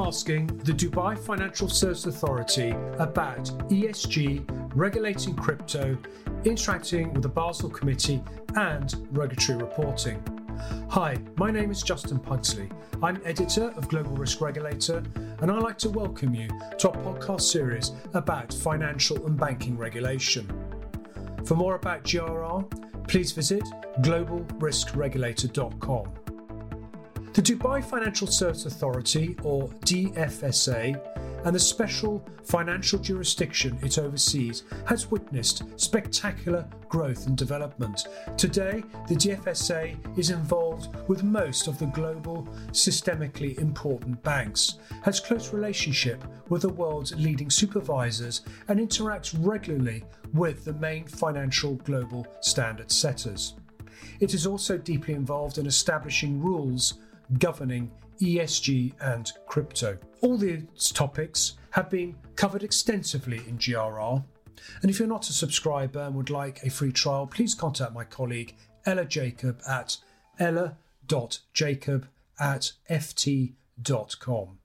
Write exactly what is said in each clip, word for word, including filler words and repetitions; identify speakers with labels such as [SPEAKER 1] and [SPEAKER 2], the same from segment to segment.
[SPEAKER 1] asking the Dubai Financial Services Authority about E S G, regulating crypto, interacting with the Basel Committee and regulatory reporting. Hi, my name is Justin Pugsley. I'm editor of Global Risk Regulator, and I'd like to welcome you to our podcast series about financial and banking regulation. For more about G R R, please visit global risk regulator dot com. The Dubai Financial Services Authority, or D F S A, and the special financial jurisdiction it oversees has witnessed spectacular growth and development. Today, the D F S A is involved with most of the global systemically important banks, has close relationship with the world's leading supervisors, and interacts regularly with the main financial global standard setters. It is also deeply involved in establishing rules governing E S G and crypto. All these topics have been covered extensively in G R R, and if you're not a subscriber and would like a free trial, please contact my colleague Ella Jacob at ella dot jacob at f t dot com.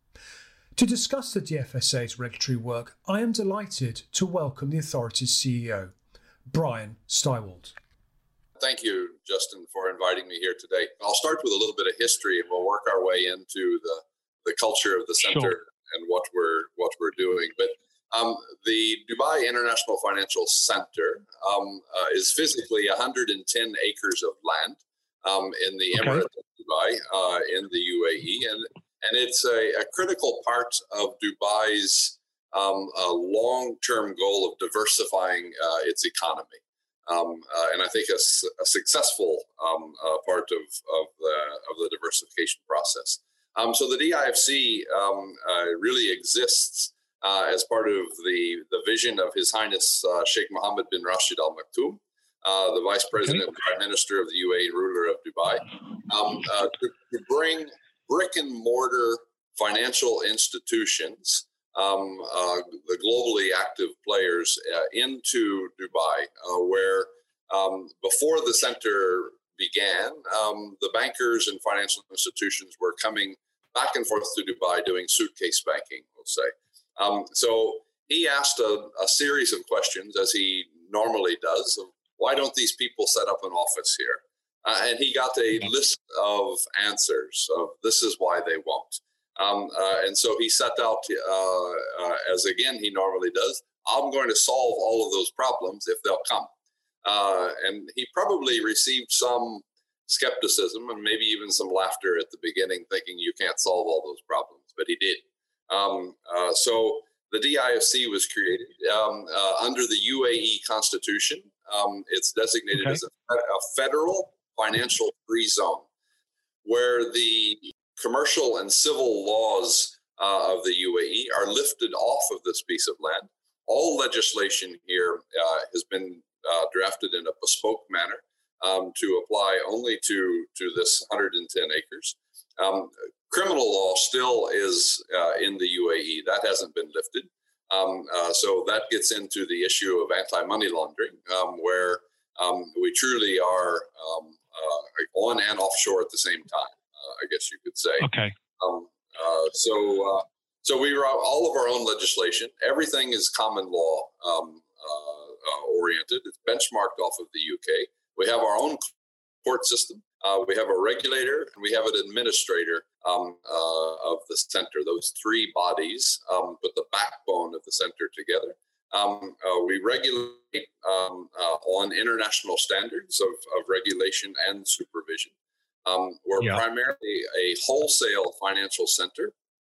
[SPEAKER 1] To discuss the D F S A's regulatory work, I am delighted to welcome the authority's C E O, Brian Steiwald.
[SPEAKER 2] Thank you, Justin, for inviting me here today. I'll start with a little bit of history, and we'll work our way into the, the culture of the center sure. and what we're what we're doing. But um, the Dubai International Financial Center um, uh, is physically one hundred ten acres of land um, in the okay. Emirate of Dubai uh, in the U A E, and and it's a, a critical part of Dubai's um, uh, long-term goal of diversifying uh, its economy. Um, uh, and I think a, a successful um, uh, part of, of, the, of the diversification process. Um, so the D I F C um, uh, really exists uh, as part of the, the vision of His Highness uh, Sheikh Mohammed bin Rashid Al Maktoum, uh, the Vice President okay. and Prime Minister of the U A E and ruler of Dubai, um, uh, to, to bring brick and mortar financial institutions Um, uh, the globally active players uh, into Dubai, uh, where um, before the center began, um, the bankers and financial institutions were coming back and forth to Dubai doing suitcase banking, we'll say. Um, so he asked a, a series of questions, as he normally does, of why don't these people set up an office here? Uh, and he got a list of answers of this is why they won't. Um, uh, and so he set out, uh, uh, as again he normally does, I'm going to solve all of those problems if they'll come. Uh, and he probably received some skepticism and maybe even some laughter at the beginning, thinking you can't solve all those problems, but he did. Um, uh, so the D I F C was created um, uh, under the U A E Constitution. Um, it's designated okay. as a, a federal financial free zone, where the commercial and civil laws uh, of the U A E are lifted off of this piece of land. All legislation here uh, has been uh, drafted in a bespoke manner um, to apply only to, to this one hundred ten acres. Um, criminal law still is uh, in the U A E. That hasn't been lifted. Um, uh, so that gets into the issue of anti-money laundering, um, where um, we truly are um, uh, on and offshore at the same time. I guess you could say.
[SPEAKER 3] Okay.
[SPEAKER 2] Um, uh, so, uh, so we wrote all of our own legislation. Everything is common law um, uh, uh, oriented. It's benchmarked off of the U K. We have our own court system. Uh, we have a regulator, and we have an administrator um, uh, of the center. Those three bodies um, put the backbone of the center together. Um, uh, we regulate um, uh, on international standards of, of regulation and supervision. Um, we're yeah. primarily a wholesale financial center.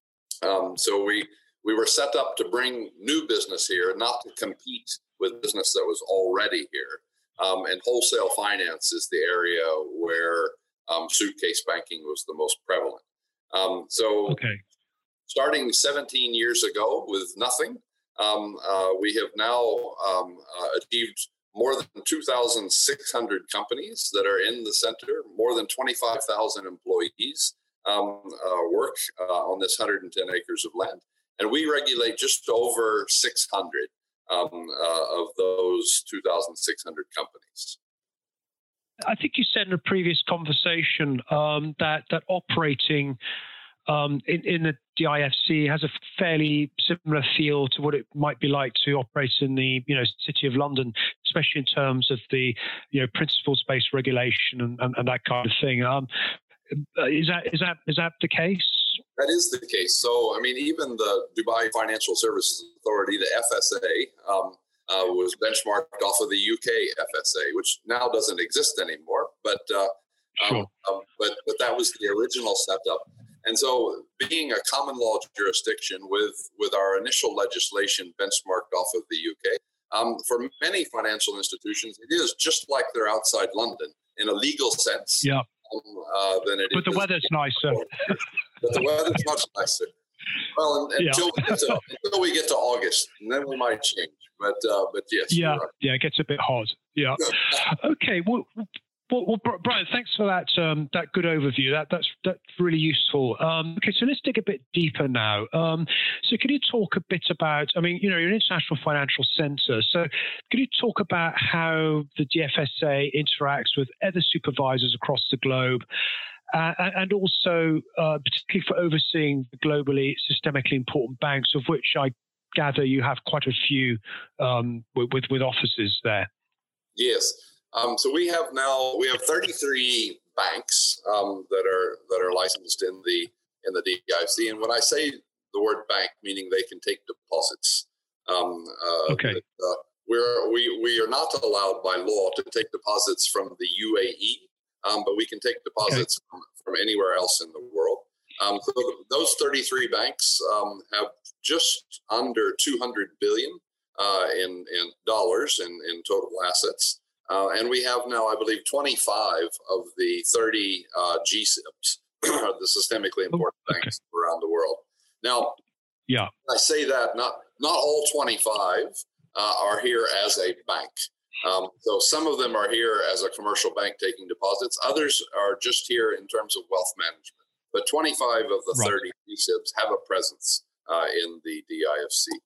[SPEAKER 2] Um, so we we were set up to bring new business here, not to compete with business that was already here. Um, and wholesale finance is the area where um, suitcase banking was the most prevalent. Um, so okay. starting seventeen years ago with nothing, um, uh, we have now um, uh, achieved more than two thousand six hundred companies that are in the center, more than twenty-five thousand employees um, uh, work uh, on this one hundred ten acres of land. And we regulate just over six hundred um, uh, of those two thousand six hundred companies.
[SPEAKER 3] I think you said in a previous conversation um, that, that operating
[SPEAKER 1] um, in, in the D I F C has a fairly similar feel to what it might be like to operate in the, you know, City of London, especially in terms of the, you know, principles-based regulation and, and, and that kind of thing. Um, is that is that is that the case?
[SPEAKER 2] That is the case. So, I mean, even the Dubai Financial Services Authority, the F S A, um, uh, was benchmarked off of the U K F S A, which now doesn't exist anymore. But uh,
[SPEAKER 1] sure.
[SPEAKER 2] um, um, but but that was the original setup. And so, being a common law jurisdiction with with our initial legislation benchmarked off of the U K, um, for many financial institutions, it is just like they're outside London in a legal sense.
[SPEAKER 1] Yeah.
[SPEAKER 2] Um, uh, than it
[SPEAKER 1] but the
[SPEAKER 2] is
[SPEAKER 1] weather's nicer.
[SPEAKER 2] But the weather's much nicer. Well, and, until, yeah. we get to, until we get to August, and then we might change. But uh, but yes.
[SPEAKER 1] Yeah,
[SPEAKER 2] right.
[SPEAKER 1] yeah, it gets a bit hot. Yeah. Okay. Well, well, well, Brian, thanks for that um, that good overview. That that's that's really useful. Um, okay, so let's dig a bit deeper now. Um, so, can you talk a bit about? I mean, you know, you're an international financial centre. So, can you talk about how the D F S A interacts with other supervisors across the globe? Uh, and also, uh, particularly for overseeing the globally systemically important banks, of which I gather you have quite a few um, with, with with offices there.
[SPEAKER 2] Yes. Um, so we have now we have thirty-three banks um, that are that are licensed in the in the D I F C. And when I say the word bank, meaning they can take deposits. Um, uh,
[SPEAKER 1] okay.
[SPEAKER 2] That, uh, we're we we are not allowed by law to take deposits from the U A E. Um, but we can take deposits okay. from, from anywhere else in the world. Um, so those thirty-three banks um, have just under two hundred billion uh, in in dollars in, in total assets, uh, and we have now, I believe, twenty-five of the thirty uh, G SIBs, the systemically important oh, okay. banks around the world. Now,
[SPEAKER 1] yeah,
[SPEAKER 2] I say that not not all twenty-five uh, are here as a bank. Um, so some of them are here as a commercial bank taking deposits. Others are just here in terms of wealth management. But twenty-five of the right. thirty G SIBs have a presence uh, in the D I F C.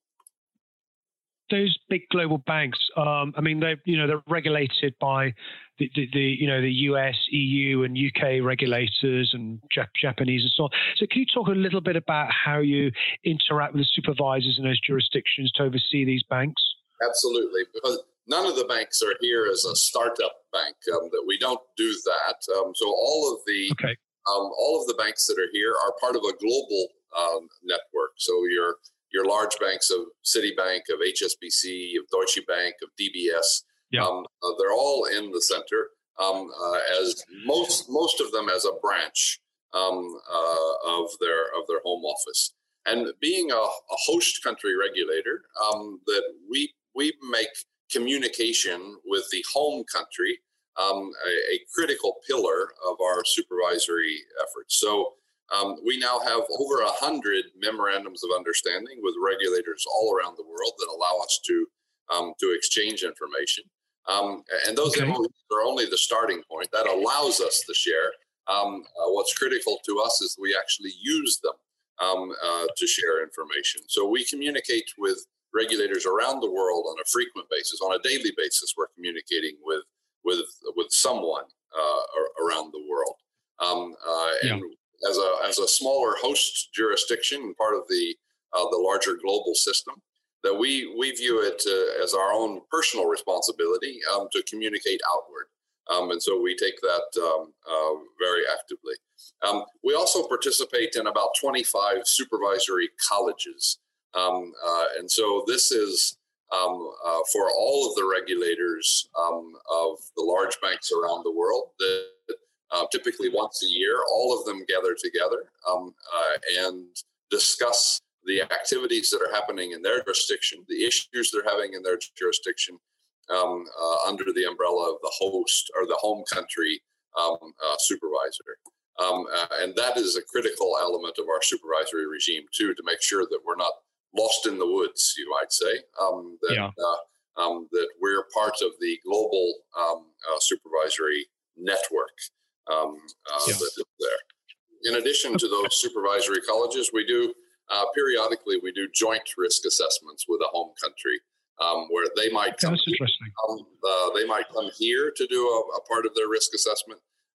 [SPEAKER 1] Those big global banks, um, I mean, they you know they're regulated by the, the, the you know the U S, E U, and U K regulators and Jap- Japanese and so on. So can you talk a little bit about how you interact with the supervisors in those jurisdictions to oversee these banks?
[SPEAKER 2] Absolutely, because none of the banks are here as a startup bank. Um, that we don't do that. Um, so all of the
[SPEAKER 1] okay.
[SPEAKER 2] um, all of the banks that are here are part of a global um, network. So your your large banks of Citibank, of H S B C, of Deutsche Bank, of D B S.
[SPEAKER 1] Yeah.
[SPEAKER 2] Um, uh, they're all in the center. Um, uh, as most most of them as a branch um, uh, of their of their home office. And being a, a host country regulator, um, that we we make communication with the home country um, a, a critical pillar of our supervisory efforts. So um, we now have over a hundred memorandums of understanding with regulators all around the world that allow us to um, to exchange information. Um, and those
[SPEAKER 1] okay.
[SPEAKER 2] M O Us are only the starting point. That allows us to share. Um, uh, what's critical to us is we actually use them um, uh, to share information. So we communicate with regulators around the world on a frequent basis, on a daily basis. We're communicating with with with someone uh, around the world. Um, uh, and yeah. as a as a smaller host jurisdiction, part of the uh, the larger global system, that we we view it uh, as our own personal responsibility um, to communicate outward. Um, and so we take that um, uh, very actively. Um, we also participate in about twenty-five supervisory colleges. Um, uh, and so this is um, uh, for all of the regulators um, of the large banks around the world that uh, typically once a year, all of them gather together um, uh, and discuss the activities that are happening in their jurisdiction, the issues they're having in their jurisdiction um, uh, under the umbrella of the host or the home country um, uh, supervisor. Um, uh, and that is a critical element of our supervisory regime, too, to make sure that we're not lost in the woods, you might say, um, that,
[SPEAKER 1] yeah.
[SPEAKER 2] uh, um, that we're part of the global um, uh, supervisory network um, uh,
[SPEAKER 1] yeah.
[SPEAKER 2] that is there. In addition to those supervisory colleges, we do uh, periodically, we do joint risk assessments with a home country um, where they might come,
[SPEAKER 1] That's
[SPEAKER 2] here,
[SPEAKER 1] interesting.
[SPEAKER 2] um, uh, they might come here to do a, a part of their risk assessment.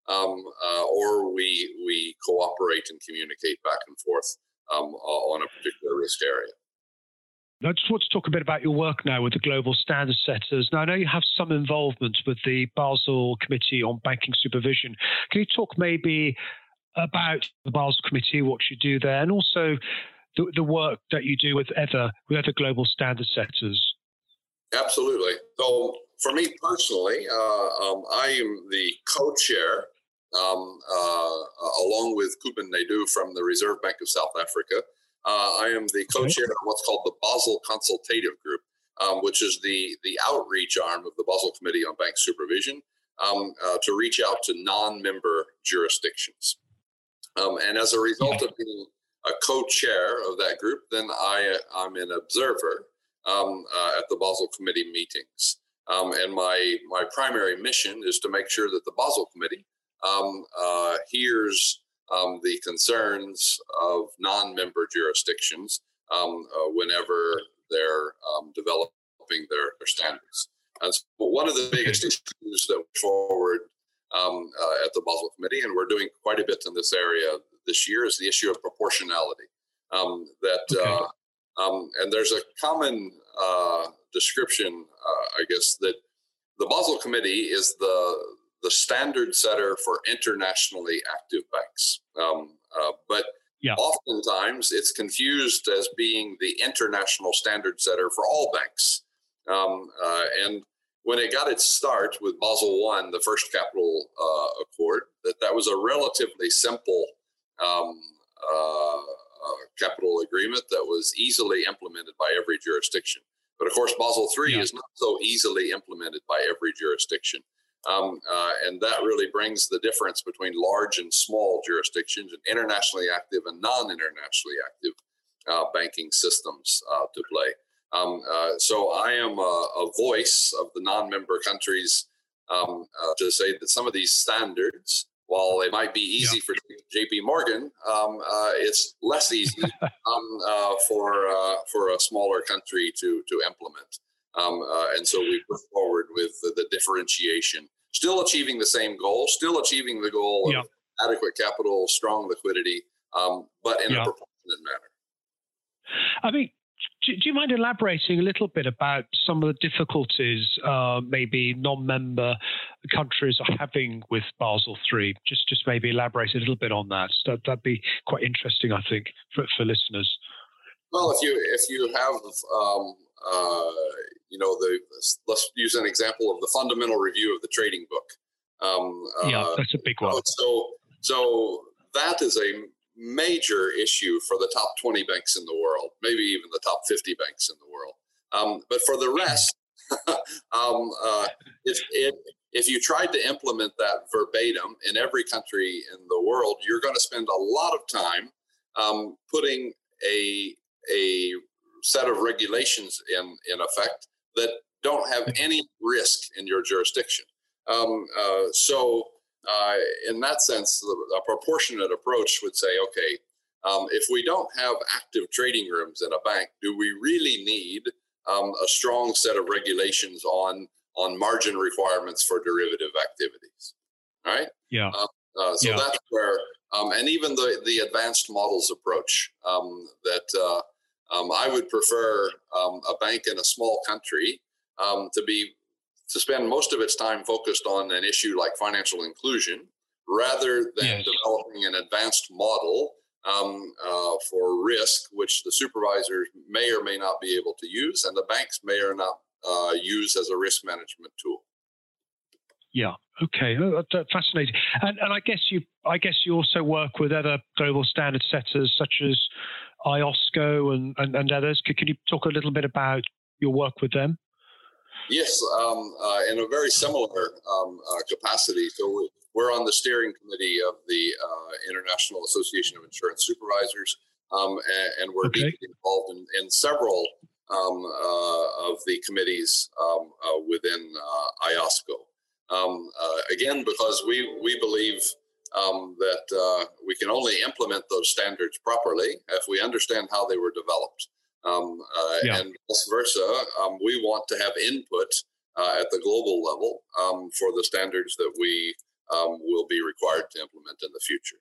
[SPEAKER 2] um, uh, or we we cooperate and communicate back and forth um, on a particular risk area.
[SPEAKER 1] I just want to talk a bit about your work now with the global standard setters. Now, I know you have some involvement with the Basel Committee on Banking Supervision. Can you talk maybe about the Basel Committee, what you do there, and also the, the work that you do with other, with other global standard setters?
[SPEAKER 2] Absolutely. So for me personally, uh, um, I am the co-chair, um, uh, along with Kuben Naidu from the Reserve Bank of South Africa. Uh, I am the co-chair of what's called the Basel Consultative Group, um, which is the, the outreach arm of the Basel Committee on Bank Supervision um, uh, to reach out to non-member jurisdictions. Um, and as a result of being a co-chair of that group, then I, I'm an observer um, uh, at the Basel Committee meetings. Um, and my, my primary mission is to make sure that the Basel Committee um, uh, hears Um, the concerns of non-member jurisdictions um, uh, whenever they're um, developing their, their standards. And so one of the biggest issues that we forward um, uh, at the Basel Committee, and we're doing quite a bit in this area this year, is the issue of proportionality. Um, that okay. uh, um, and there's a common uh, description, uh, I guess, that the Basel Committee is the the standard setter for internationally active banks. Um, uh, but yeah. oftentimes it's confused as being the international standard setter for all banks. Um, uh, and when it got its start with Basel one, the first capital uh, accord, that that was a relatively simple um, uh, uh, capital agreement that was easily implemented by every jurisdiction. But of course, Basel three yeah. is not so easily implemented by every jurisdiction. Um, uh, and that really brings the difference between large and small jurisdictions and internationally active and non-internationally active uh, banking systems uh, to play. Um, uh, so I am a, a voice of the non-member countries um, uh, to say that some of these standards, while they might be easy yeah. for J P Morgan, um, uh, it's less easy um, uh, for uh, for a smaller country to to implement. Um, uh, and so we put forward with the, the differentiation, still achieving the same goal, still achieving the goal of yeah. adequate capital, strong liquidity, um, but in yeah. a proportionate manner.
[SPEAKER 1] I mean, do, do you mind elaborating a little bit about some of the difficulties uh, maybe non-member countries are having with Basel three? Just, just maybe elaborate a little bit on that. that. That'd be quite interesting, I think, for, for listeners.
[SPEAKER 2] Well, if you if you have um, uh, you know the let's use an example of the fundamental review of the trading book. Um,
[SPEAKER 1] yeah, uh, that's a big one.
[SPEAKER 2] So so that is a major issue for the top twenty banks in the world, maybe even the top fifty banks in the world. Um, but for the rest, um, uh, if it, if you tried to implement that verbatim in every country in the world, you're going to spend a lot of time um, putting a a set of regulations in, in effect that don't have any risk in your jurisdiction. Um, uh, so uh, in that sense, a proportionate approach would say, okay, um, if we don't have active trading rooms in a bank, do we really need um, a strong set of regulations on, on margin requirements for derivative activities, right?
[SPEAKER 1] Yeah.
[SPEAKER 2] Uh, uh, so
[SPEAKER 1] yeah.
[SPEAKER 2] that's where, um, and even the, the advanced models approach um, that uh, Um, I would prefer um, a bank in a small country um, to be to spend most of its time focused on an issue like financial inclusion, rather than yes. developing an advanced model um, uh, for risk, which the supervisors may or may not be able to use, and the banks may or not uh, use as a risk management tool.
[SPEAKER 1] Yeah. Okay. That's fascinating. And, and I guess you, I guess you also work with other global standard setters such as I O S C O and, and, and others. Could, could you talk a little bit about your work with them?
[SPEAKER 2] Yes, um, uh, in a very similar um, uh, capacity. So we're on the steering committee of the uh, International Association of Insurance Supervisors, um, and, and we're okay. deeply involved in, in several um, uh, of the committees um, uh, within uh, I O S C O. Um, uh, again, because we, we believe um, that uh, we can only implement those standards properly if we understand how they were developed. Um, uh, yeah. And vice versa, um, we want to have input uh, at the global level um, for the standards that we um, will be required to implement in the future.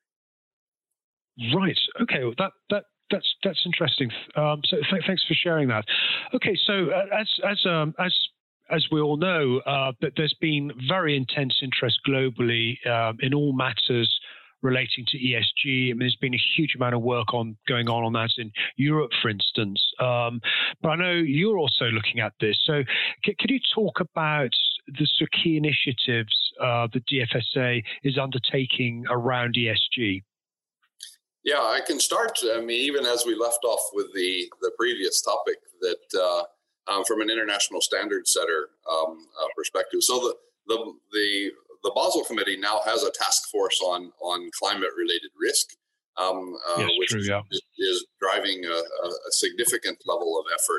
[SPEAKER 1] Right. Okay. Well, that that that's that's interesting. Um, so th- thanks for sharing that. Okay. So uh, as as um, as as we all know, uh, that there's been very intense interest globally um, in all matters relating to E S G. I mean, there's been a huge amount of work on going on on that in Europe, for instance. Um, but I know you're also looking at this. So c- could you talk about the sort of key initiatives uh, the D F S A is undertaking around E S G?
[SPEAKER 2] Yeah, I can start. I mean, even as we left off with the, the previous topic, that uh, um, from an international standard setter um, uh, perspective. So the, the the the Basel Committee now has a task force on on climate related risk, um, uh,
[SPEAKER 1] yes,
[SPEAKER 2] which
[SPEAKER 1] true, yeah.
[SPEAKER 2] is, is driving a, a significant level of effort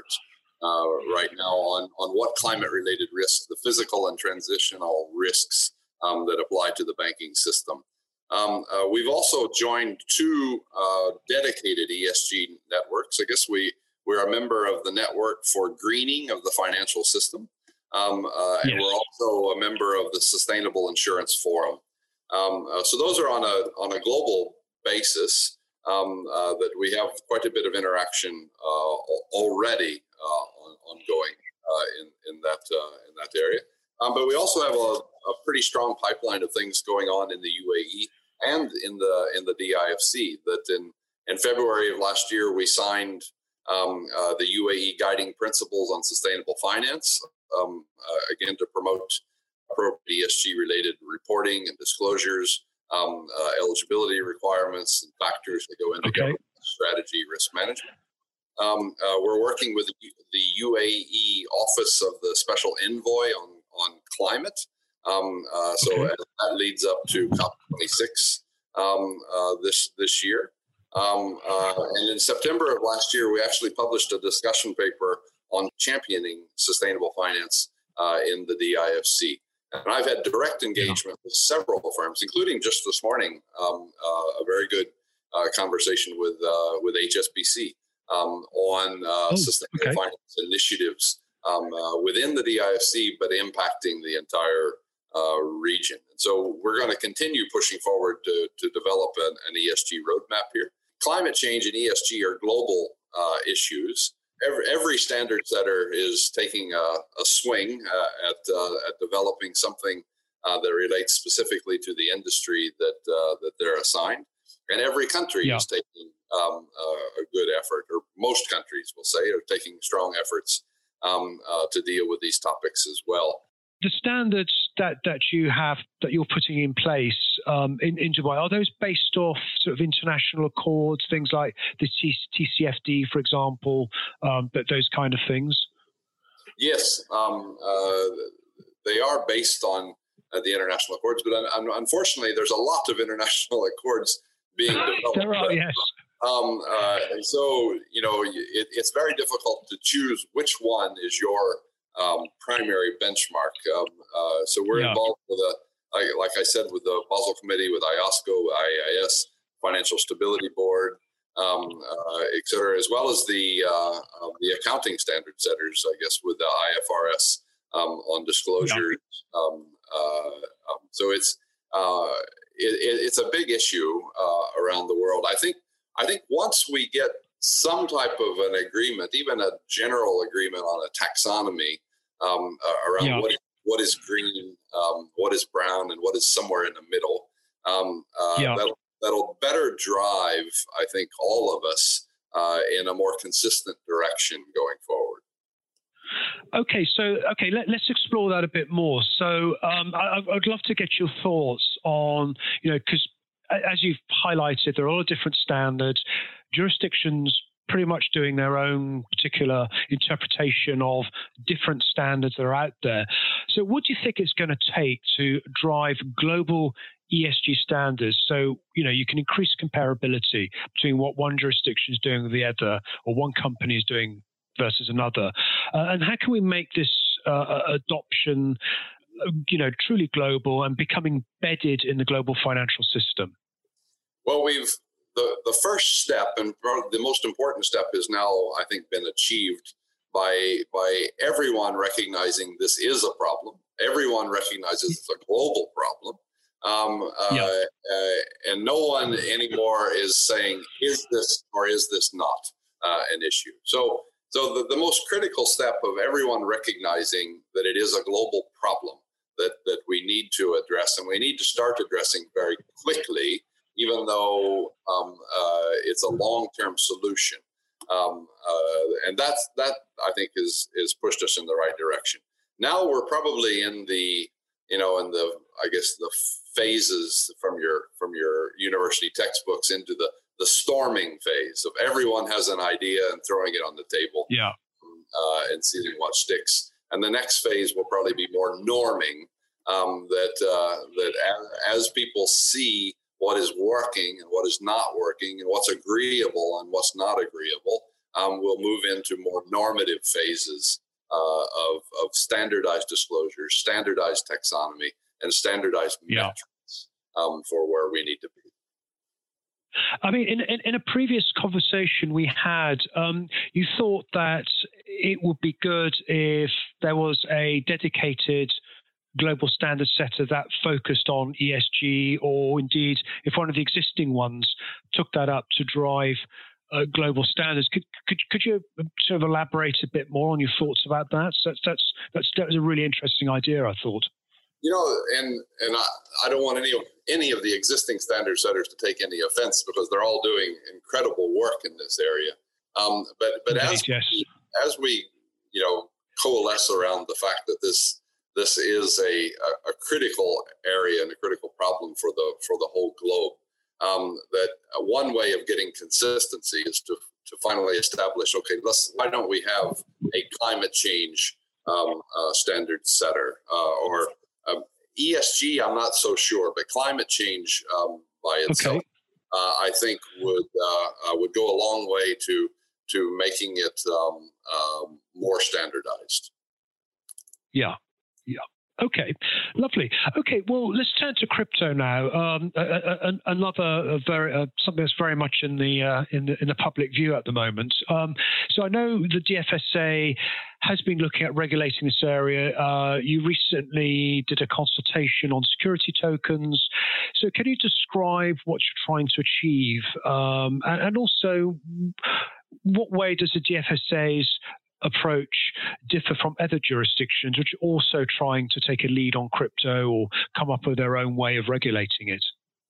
[SPEAKER 2] uh, right now on on what climate related risks, the physical and transitional risks um, that apply to the banking system. Um, uh, we've also joined two uh, dedicated E S G networks. I guess we, we're a member of the Network for Greening of the Financial System, um, uh, and
[SPEAKER 1] yes.
[SPEAKER 2] we're also a member of the Sustainable Insurance Forum. Um, uh, so those are on a on a global basis um, uh, that we have quite a bit of interaction uh, already uh, on, ongoing uh, in in that uh, in that area. Um, but we also have a, a pretty strong pipeline of things going on in the U A E and in the in the D I F C. That in, in February of last year, we signed um, uh, the U A E Guiding Principles on Sustainable Finance, um, uh, again, to promote appropriate E S G-related reporting and disclosures, um, uh, eligibility requirements, and factors that go into
[SPEAKER 1] okay.
[SPEAKER 2] government strategy risk management. Um, uh, we're working with the U A E Office of the Special Envoy on on climate. Um, uh, so
[SPEAKER 1] okay.
[SPEAKER 2] that leads up to COP twenty-six um, uh, this this year. Um, uh, and in September of last year, we actually published a discussion paper on championing sustainable finance uh, in the D I F C. And I've had direct engagement yeah. with several firms, including just this morning, um, uh, a very good uh, conversation with uh, with H S B C um, on uh,
[SPEAKER 1] oh,
[SPEAKER 2] sustainable
[SPEAKER 1] okay.
[SPEAKER 2] finance initiatives Um, uh, within the D I F C, but impacting the entire uh, region. And so we're going to continue pushing forward to, to develop an, an E S G roadmap here. Climate change and E S G are global uh, issues. Every, every standard setter is taking a, a swing uh, at, uh, at developing something uh, that relates specifically to the industry that uh, that they're assigned. And every country yeah. is taking um, uh, a good effort, or most countries will say, are taking strong efforts Um, uh, to deal with these topics as well.
[SPEAKER 1] The standards that, that you have, that you're putting in place um, in, in Dubai, are those based off sort of international accords, things like the T C F D, for example, um, but those kind of things?
[SPEAKER 2] Yes, um, uh, they are based on uh, the international accords, but un- unfortunately, there's a lot of international accords being developed.
[SPEAKER 1] There are, yes.
[SPEAKER 2] Um, uh, and so, you know, it, it's very difficult to choose which one is your um, primary benchmark. Um, uh, so we're yeah. involved with, a, like, like I said, with the Basel Committee, with I O S C O, I A I S, Financial Stability Board, um, uh, et cetera, as well as the uh, uh, the accounting standard setters, I guess, with the I F R S um, on disclosures. Yeah. Um, uh, um, so it's uh, it, it's a big issue uh, around the world. I think. I think once we get some type of an agreement, even a general agreement on a taxonomy um, uh, around yeah. what, what is green, um, what is brown, and what is somewhere in the middle, um, uh, yeah. that'll, that'll better drive, I think, all of us uh, in a more consistent direction going forward.
[SPEAKER 1] Okay, so okay, let, let's explore that a bit more. So um, I, I'd love to get your thoughts on, you know, because as you've highlighted, there are a lot of different standards, jurisdictions pretty much doing their own particular interpretation of different standards that are out there. So what do you think it's going to take to drive global E S G standards so, you know, you can increase comparability between what one jurisdiction is doing with the other, or one company is doing versus another? Uh, and how can we make this uh, adoption you know, truly global and becoming embedded in the global financial system?
[SPEAKER 2] Well, we've the, the first step, and the most important step, is now, I think, been achieved by by everyone recognizing this is a problem. Everyone recognizes it's a global problem, Um, uh,
[SPEAKER 3] yeah.
[SPEAKER 2] uh, and no one anymore is saying, is this or is this not uh, an issue? So, so the, the most critical step of everyone recognizing that it is a global problem that, that we need to address, and we need to start addressing very quickly, even though um, uh, it's a long-term solution. Um, uh, and that's, that, I think, is, is pushed us in the right direction. Now we're probably in the, you know, in the, I guess, the phases from your from your university textbooks into the the storming phase of everyone has an idea and throwing it on the table,
[SPEAKER 3] yeah,
[SPEAKER 2] uh, and seeing what sticks. And the next phase will probably be more norming. Um, that uh, that as, as people see what is working and what is not working, and what's agreeable and what's not agreeable, um, we'll move into more normative phases uh, of of standardized disclosures, standardized taxonomy, and standardized
[SPEAKER 3] yeah.
[SPEAKER 2] metrics um, for where we need to be.
[SPEAKER 3] I mean, in, in, in a previous conversation we had, um, you thought that it would be good if there was a dedicated global standard setter that focused on E S G, or indeed if one of the existing ones took that up to drive uh, global standards. Could, could could you sort of elaborate a bit more on your thoughts about that? So that's that's that's that was a really interesting idea, I thought.
[SPEAKER 2] You know, and and I, I don't want any of any of the existing standard setters to take any offense, because they're all doing incredible work in this area. Um, but but
[SPEAKER 3] Indeed,
[SPEAKER 2] as
[SPEAKER 3] yes.
[SPEAKER 2] we, as we you know coalesce around the fact that this this is a, a, a critical area and a critical problem for the for the whole globe, um, that one way of getting consistency is to to finally establish, okay, let's why don't we have a climate change um, uh, standard setter uh, or Um, E S G, I'm not so sure, but climate change um, by itself,
[SPEAKER 3] okay.
[SPEAKER 2] uh, I think would uh, uh, would go a long way to to making it um, um, more standardized.
[SPEAKER 3] Yeah, yeah. Okay, lovely. Okay, well, let's turn to crypto now. Um, a, a, another a very uh, something that's very much in the uh, in the in the public view at the moment. Um, so I know the D F S A has been looking at regulating this area. Uh, you recently did a consultation on security tokens. So can you describe what you're trying to achieve, um, and, and also what way does the D F S A's approach differ from other jurisdictions which are also trying to take a lead on crypto or come up with their own way of regulating it?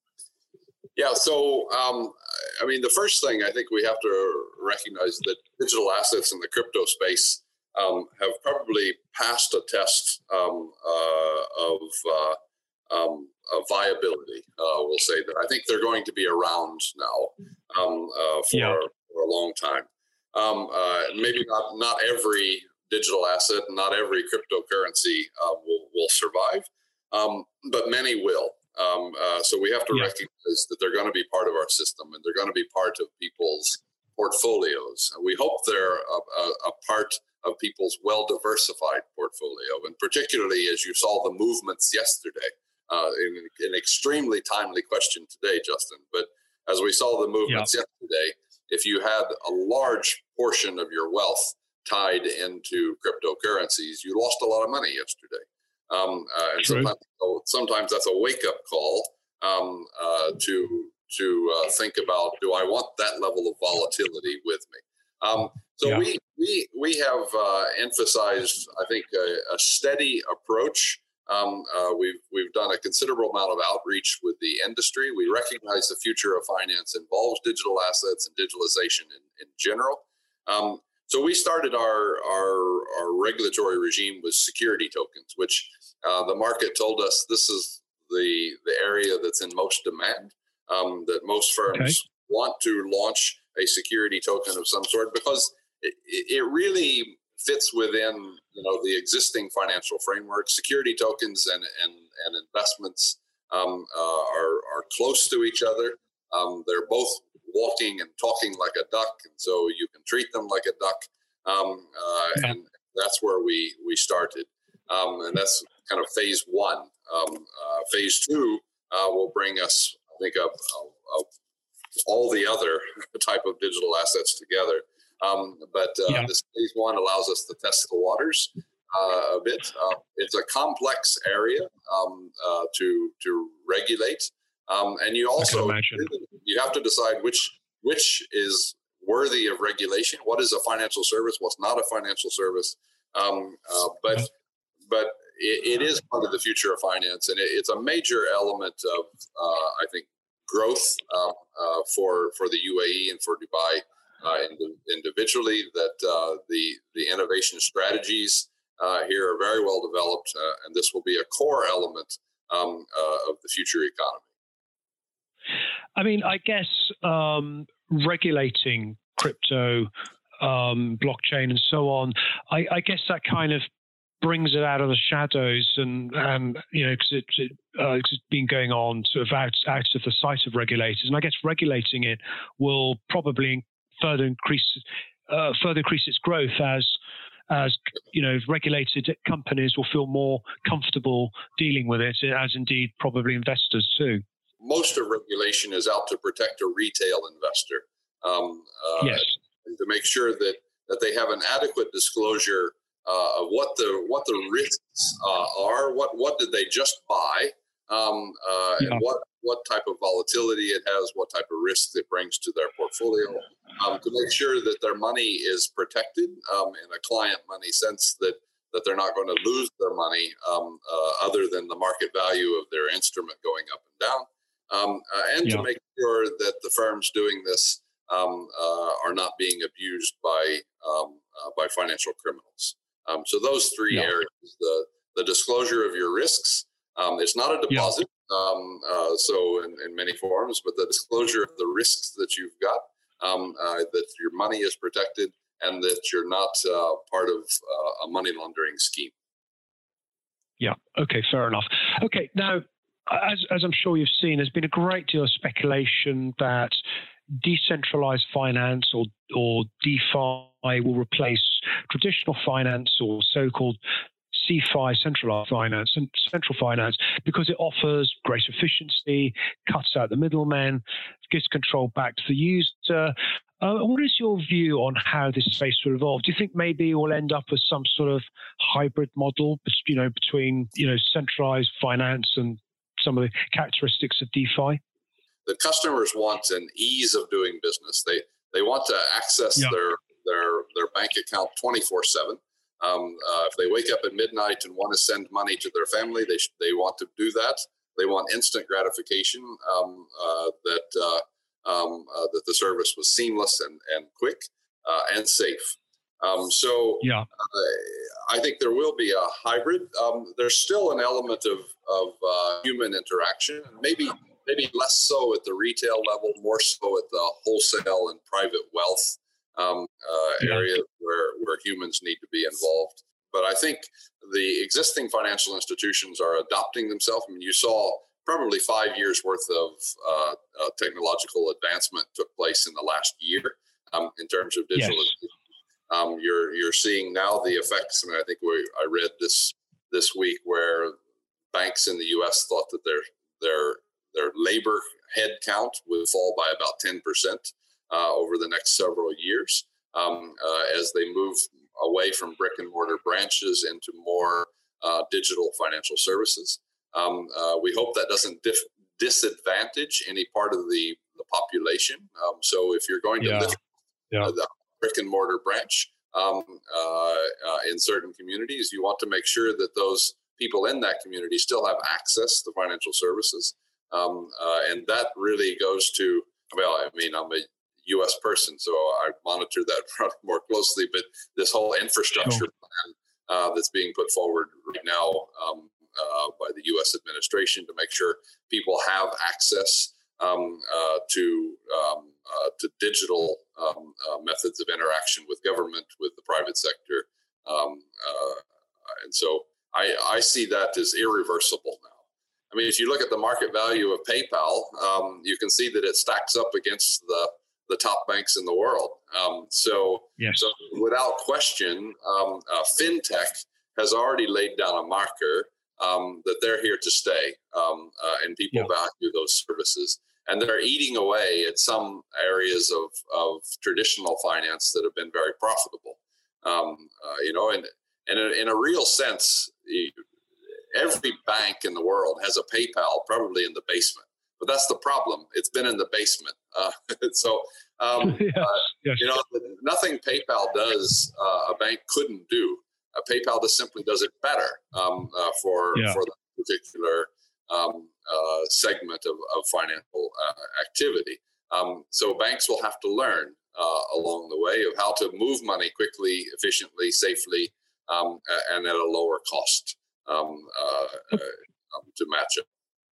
[SPEAKER 2] Yeah, so um, I mean, the first thing I think we have to recognize that digital assets in the crypto space um, have probably passed a test um, uh, of uh, um, uh, viability. Uh, we'll say that I think they're going to be around now um, uh, for,
[SPEAKER 3] yeah.
[SPEAKER 2] for a long time. Um, uh, maybe not, not every digital asset, not every cryptocurrency uh, will, will survive, um, but many will. Um, uh, so we have to
[SPEAKER 3] yeah.
[SPEAKER 2] recognize that they're going to be part of our system, and they're going to be part of people's portfolios. And we hope they're a, a, a part of people's well-diversified portfolio, and particularly as you saw the movements yesterday, uh, in an extremely timely question today, Justin, but as we saw the movements yeah. yesterday, if you had a large portion of your wealth tied into cryptocurrencies, you lost a lot of money yesterday. Um, uh, and sometimes, sometimes that's a wake-up call um, uh, to to uh, think about, do I want that level of volatility with me? Um, so yeah. we we we have uh, emphasized, I think, a, a steady approach. Um, uh, we've we've done a considerable amount of outreach with the industry. We recognize the future of finance involves digital assets and digitalization in, in general. Um, so we started our, our our regulatory regime with security tokens, which uh, the market told us this is the the area that's in most demand. Um, that most firms okay. want to launch a security token of some sort because it, it really fits within, you know, the existing financial framework. Security tokens and and, and investments um, uh, are are close to each other. Um, they're both walking and talking like a duck, and so you can treat them like a duck. Um, uh, yeah. And that's where we we started, um, and that's kind of phase one. Um, uh, phase two uh, will bring us, I think, a, a, a, all the other type of digital assets together. Um, but uh, yeah. this phase one allows us to test the waters uh, a bit. Uh, it's a complex area um, uh, to to regulate. Um, and you also you have to decide which which is worthy of regulation. What is a financial service? What's not a financial service? Um, uh, but but it, it is part of the future of finance, and it, it's a major element of uh, I think growth uh, uh, for for the U A E and for Dubai uh, individually. That uh, the the innovation strategies uh, here are very well developed, uh, and this will be a core element um, uh, of the future economy.
[SPEAKER 3] I mean, I guess um, regulating crypto, um, blockchain, and so on, I, I guess that kind of brings it out of the shadows, and and you know, because it, it, uh, it's been going on sort of out out of the sight of regulators, and I guess regulating it will probably further increase uh, further increase its growth as as you know, regulated companies will feel more comfortable dealing with it, as indeed probably investors too.
[SPEAKER 2] Most of regulation is out to protect a retail investor, um, uh,
[SPEAKER 3] yes.
[SPEAKER 2] and to make sure that, that they have an adequate disclosure uh, of what the what the risks uh, are, what what did they just buy, um, uh, yeah. and what what type of volatility it has, what type of risk it brings to their portfolio, um, to make sure that their money is protected um, in a client money sense, that that they're not going to lose their money um, uh, other than the market value of their instrument going up and down. Um, uh, and yeah. to make sure that the firms doing this um, uh, are not being abused by um, uh, by financial criminals. Um, so those three yeah. areas: the the disclosure of your risks. Um, it's not a deposit, yeah. um, uh, so in, in many forms, but the disclosure of the risks that you've got, um, uh, that your money is protected, and that you're not uh, part of uh, a money laundering scheme.
[SPEAKER 3] Yeah. Okay. Fair enough. Okay. Now, As, as I'm sure you've seen, there's been a great deal of speculation that decentralized finance or, or DeFi will replace traditional finance or so-called C F I, centralized finance, and central finance, because it offers greater efficiency, cuts out the middlemen, gives control back to the user. Uh, what is your view on how this space will evolve? Do you think maybe we'll end up with some sort of hybrid model, you know, between you know centralized finance and some of the characteristics of DeFi?
[SPEAKER 2] The customers want an ease of doing business. They they want to access yeah. their their their bank account twenty-four seven. Um, uh, if they wake up at midnight and want to send money to their family, they sh- they want to do that. They want instant gratification. Um, uh, that uh, um, uh, that the service was seamless and and quick uh, and safe. Um, so yeah. uh, I think there will be a hybrid. Um, there's still an element of of uh, human interaction, maybe maybe less so at the retail level, more so at the wholesale and private wealth um, uh, yeah. area where where humans need to be involved. But I think the existing financial institutions are adopting themselves. I mean, you saw probably five years worth of uh, uh, technological advancement took place in the last year um, in terms of digital.
[SPEAKER 3] Yes.
[SPEAKER 2] Um, you're you're seeing now the effects. I mean, I think we I read this this week where banks in the U S thought that their their their labor head count would fall by about ten percent uh, over the next several years um, uh, as they move away from brick and mortar branches into more uh, digital financial services. Um, uh, we hope that doesn't dif- disadvantage any part of the, the population. Um, so if you're going to
[SPEAKER 3] yeah.
[SPEAKER 2] lift
[SPEAKER 3] yeah.
[SPEAKER 2] uh, the brick and mortar branch um, uh, uh, in certain communities, you want to make sure that those people in that community still have access to financial services. Um, uh, and that really goes to, well, I mean, I'm a U S person, so I monitor that more closely, but this whole infrastructure
[SPEAKER 3] sure.
[SPEAKER 2] plan uh, that's being put forward right now um, uh, by the U S administration to make sure people have access um, uh, to um, uh, to digital um, uh, methods of interaction with government, with the private sector. Um, uh, and so I, I see that as irreversible now. I mean, if you look at the market value of PayPal, um, you can see that it stacks up against the, the top banks in the world. Um, so,
[SPEAKER 3] yes.
[SPEAKER 2] so without question, um, uh, FinTech has already laid down a marker um, that they're here to stay, um, uh, and people yeah. value those services. And they're eating away at some areas of, of traditional finance that have been very profitable. Um, uh, you know, and, and in a real sense, every bank in the world has a PayPal probably in the basement, but that's the problem. It's been in the basement. Uh, so, um,
[SPEAKER 3] yes,
[SPEAKER 2] uh,
[SPEAKER 3] yes.
[SPEAKER 2] you know, nothing PayPal does uh, a bank couldn't do. Uh, PayPal just simply does it better um, uh, for
[SPEAKER 3] yeah.
[SPEAKER 2] for the particular um, uh, segment of, of financial uh, activity. Um, so banks will have to learn uh, along the way of how to move money quickly, efficiently, safely, um, and at a lower cost um, uh, uh, to match it.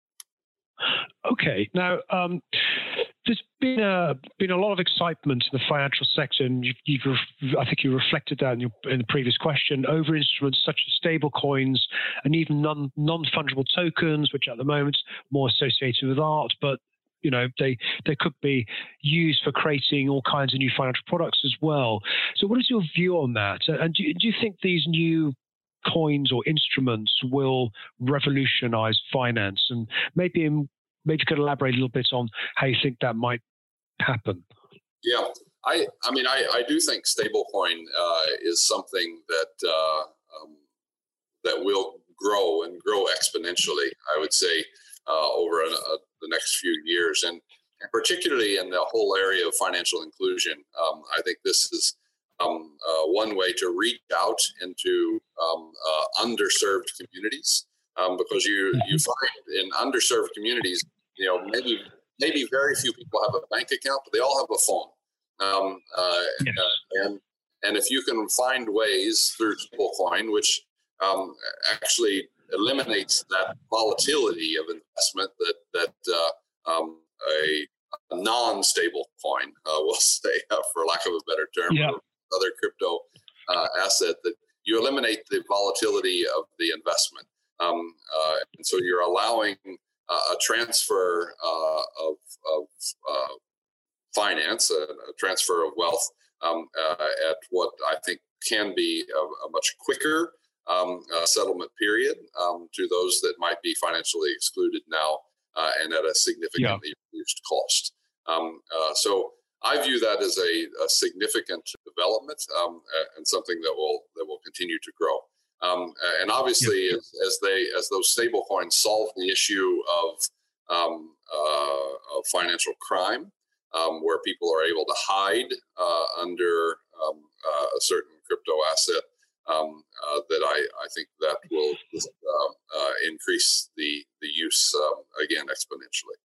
[SPEAKER 3] Okay. Now, um, there's been a been a lot of excitement in the financial sector, and you've, you've I think you reflected that in, your, in the previous question over instruments such as stable coins and even non non fungible tokens, which at the moment are more associated with art, but you know they they could be used for creating all kinds of new financial products as well. So, what is your view on that? And do, do you think these new coins or instruments will revolutionize finance? And maybe in, maybe you could elaborate a little bit on how you think that might happen.
[SPEAKER 2] Yeah, I I mean I, I do think stablecoin uh, is something that uh, um, that will grow and grow exponentially, I would say, uh, over a, a, the next few years, and particularly in the whole area of financial inclusion. Um, I think this is Um, uh, one way to reach out into um, uh, underserved communities, um, because you you find in underserved communities, you know, maybe maybe very few people have a bank account, but they all have a phone, um, uh,
[SPEAKER 3] yes.
[SPEAKER 2] uh, and and if you can find ways through stablecoin, which um, actually eliminates that volatility of investment that that uh, um, a, a non-stable coin, uh, we'll say, uh, for lack of a better term.
[SPEAKER 3] Yeah.
[SPEAKER 2] Other crypto uh, asset, that you eliminate the volatility of the investment. Um, uh, and so you're allowing uh, a transfer uh, of, of uh, finance, a, a transfer of wealth um, uh, at what I think can be a, a much quicker um, uh, settlement period um, to those that might be financially excluded now uh, and at a significantly yeah. reduced cost. Um, uh, so I view that as a, a significant development um, and something that will that will continue to grow. Um, and obviously, yeah. as, as they as those stable coins solve the issue of, um, uh, of financial crime, um, where people are able to hide uh, under um, uh, a certain crypto asset, um, uh, that I, I think that will uh, uh, increase the the use um, again exponentially.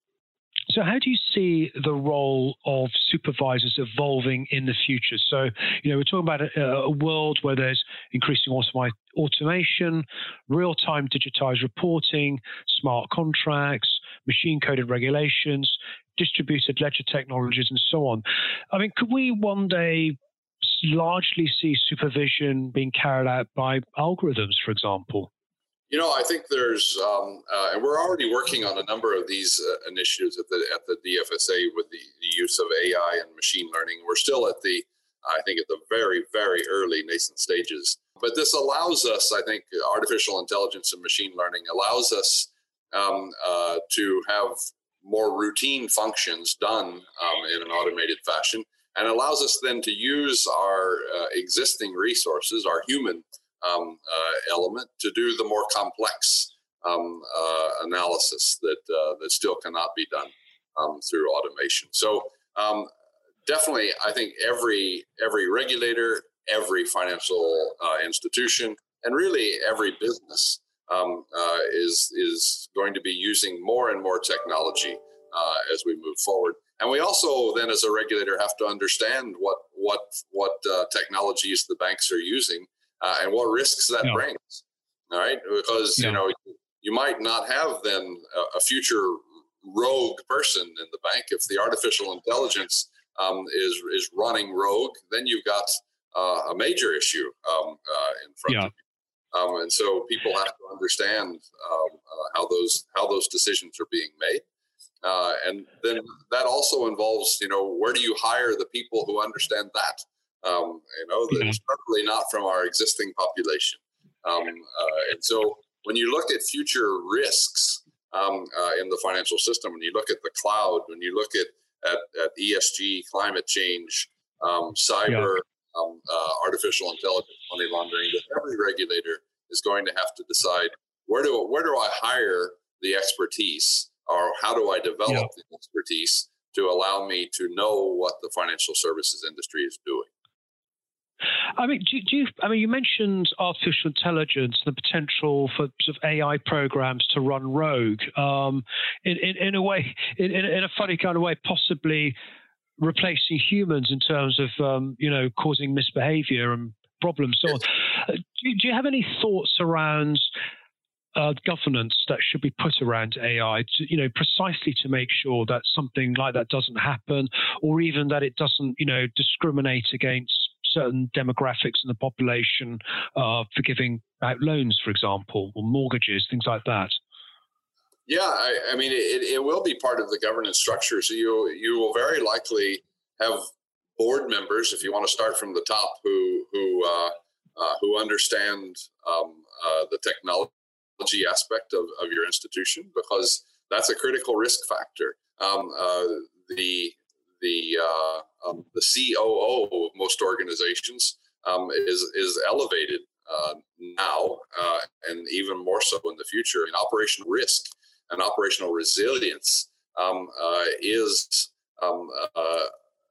[SPEAKER 3] So how do you see the role of supervisors evolving in the future? So, you know, we're talking about a, a world where there's increasing automi- automation, real-time digitized reporting, smart contracts, machine-coded regulations, distributed ledger technologies, and so on. I mean, could we one day largely see supervision being carried out by algorithms, for example?
[SPEAKER 2] You know, I think there's, um, uh, and we're already working on a number of these uh, initiatives at the at the D F S A with the, the use of A I and machine learning. We're still at the, I think, at the very, very early nascent stages. But this allows us, I think, artificial intelligence and machine learning allows us um, uh, to have more routine functions done um, in an automated fashion, and allows us then to use our uh, existing resources, our human Um, uh, element, to do the more complex um, uh, analysis that uh, that still cannot be done um, through automation. So um, definitely, I think every every regulator, every financial uh, institution, and really every business um, uh, is is going to be using more and more technology uh, as we move forward. And we also then, as a regulator, have to understand what what what uh, technologies the banks are using. Uh, and what risks that yeah. brings, all right? Because, yeah. you know, you might not have then a, a future rogue person in the bank. If the artificial intelligence um, is is running rogue, then you've got uh, a major issue um, uh, in front yeah. of you. Um, and so people have to understand um, uh, how those how those decisions are being made. Uh, and then that also involves, you know, where do you hire the people who understand that? Um, you know, yeah. it's probably not from our existing population. Um, uh, and so when you look at future risks um, uh, in the financial system, when you look at the cloud, when you look at, at, at E S G, climate change, um, cyber, yeah. um, uh, artificial intelligence, money laundering, that every regulator is going to have to decide where do where do I hire the expertise, or how do I develop yeah. the expertise to allow me to know what the financial services industry is doing?
[SPEAKER 3] I mean, do, do you? I mean, you mentioned artificial intelligence, the potential for sort of A I programs to run rogue. Um, in, in in a way, in, in a funny kind of way, possibly replacing humans in terms of um, you know causing misbehavior and problems. So on. Uh, do, do you have any thoughts around uh, governance that should be put around A I, to, you know, precisely to make sure that something like that doesn't happen, or even that it doesn't, you know, discriminate against certain demographics in the population uh, for giving out loans, for example, or mortgages, things like that?
[SPEAKER 2] Yeah, I, I mean, it, it will be part of the governance structure. So you you will very likely have board members, if you want to start from the top, who who uh, uh, who understand um, uh, the technology aspect of, of your institution, because that's a critical risk factor. Um, uh, the the uh, um, the C O O of most organizations um, is is elevated uh, now, uh, and even more so in the future. In operational risk and operational resilience um, uh, is um, uh,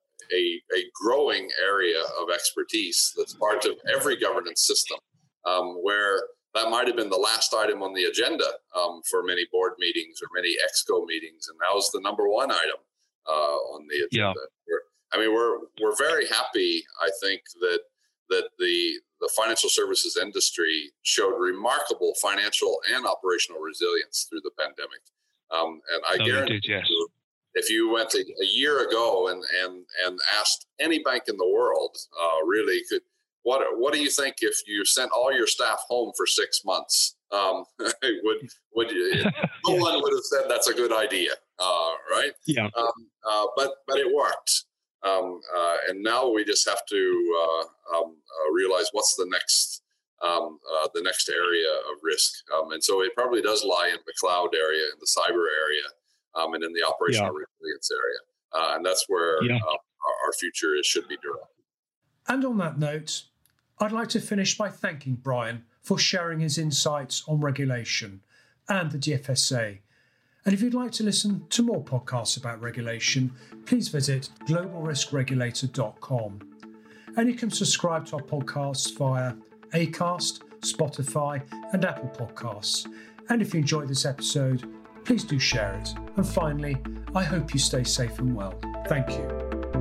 [SPEAKER 2] a, a growing area of expertise that's part of every governance system, um, where that might have been the last item on the agenda um, for many board meetings or many ExCo meetings, and now is the number one item uh, on the agenda. Yeah. I mean, we're we're very happy, I think, that that the the financial services industry showed remarkable financial and operational resilience through the pandemic. Um, and I no, guarantee did, yes. you, if you went a, a year ago and, and, and asked any bank in the world, uh, really, could what what do you think if you sent all your staff home for six months? Um, would would you, no yes. one would have said that's a good idea, uh, right?
[SPEAKER 3] Yeah.
[SPEAKER 2] Um, uh, but but it worked. Um, uh, and now we just have to uh, um, uh, realize what's the next um, uh, the next area of risk. Um, and so it probably does lie in the cloud area, in the cyber area, um, and in the operational yeah. resilience area. Uh, and that's where yeah. uh, our, our future is, should be directed.
[SPEAKER 1] And on that note, I'd like to finish by thanking Brian for sharing his insights on regulation and the D F S A. And if you'd like to listen to more podcasts about regulation, please visit global risk regulator dot com. And you can subscribe to our podcasts via Acast, Spotify, and Apple Podcasts. And if you enjoyed this episode, please do share it. And finally, I hope you stay safe and well. Thank you.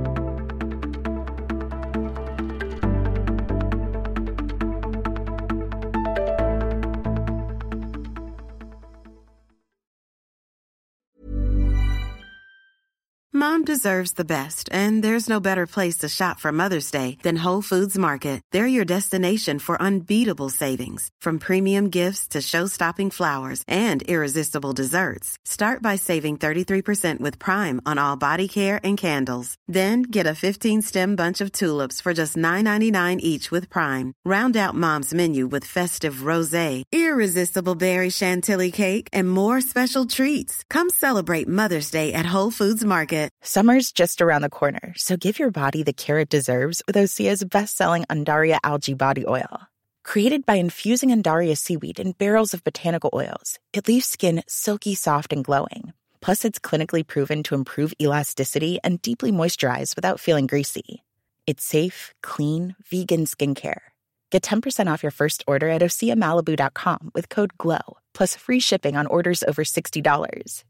[SPEAKER 4] Mom deserves the best, and there's no better place to shop for Mother's Day than Whole Foods Market. They're your destination for unbeatable savings, from premium gifts to show-stopping flowers and irresistible desserts. Start by saving thirty-three percent with Prime on all body care and candles. Then get a fifteen-stem bunch of tulips for just nine ninety-nine each with Prime. Round out Mom's menu with festive rosé, irresistible berry chantilly cake, and more special treats. Come celebrate Mother's Day at Whole Foods Market.
[SPEAKER 5] Summer's just around the corner, so give your body the care it deserves with Osea's best-selling Undaria Algae Body Oil. Created by infusing Undaria seaweed in barrels of botanical oils, it leaves skin silky soft and glowing. Plus, it's clinically proven to improve elasticity and deeply moisturize without feeling greasy. It's safe, clean, vegan skincare. Get ten percent off your first order at Osea Malibu dot com with code GLOW, plus free shipping on orders over sixty dollars.